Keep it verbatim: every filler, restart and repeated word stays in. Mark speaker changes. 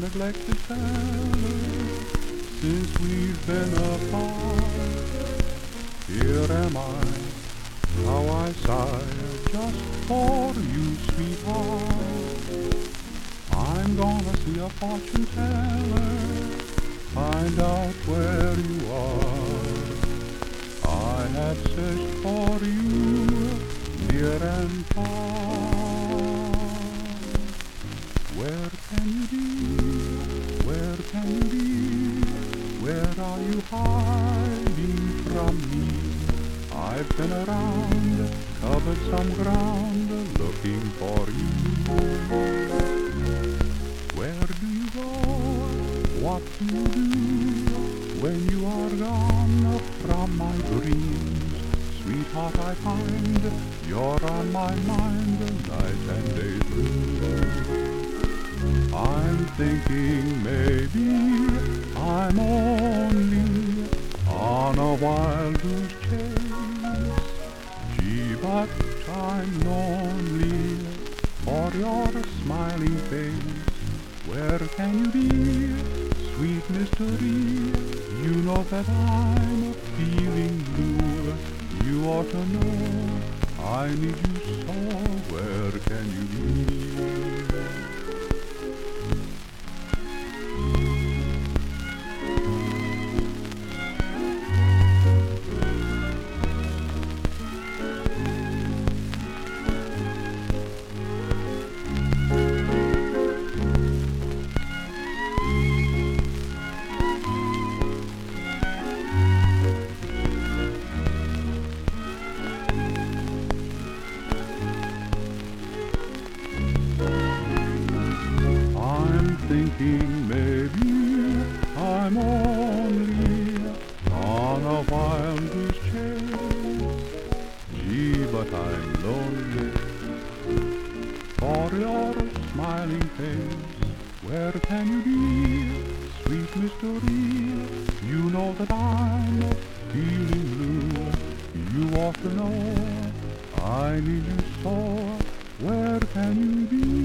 Speaker 1: neglected fella since we've been apart. Here am I, how I sigh just for you, sweetheart. I'm gonna see a fortune teller, find out where you are. I have searched for you near and far. Where can you be? Where can you be? Where are you hiding from me? I've been around, covered some ground, looking for you. Where do you go? What do you do when you are gone from my dreams? Sweetheart, I find you're on my mind night and day through. I'm thinking maybe I'm only on a wild goose chase. Gee, but I'm lonely for your smiling face. Where can you be, sweet mystery? You know that I'm feeling blue. You ought to know I need you so. Where can you be? Thinking maybe I'm only on a wild goose chase. Gee, but I'm lonely for your smiling face. Where can you be, sweet mystery? You know that I'm feeling blue. You ought to know I need you so. Where can you be?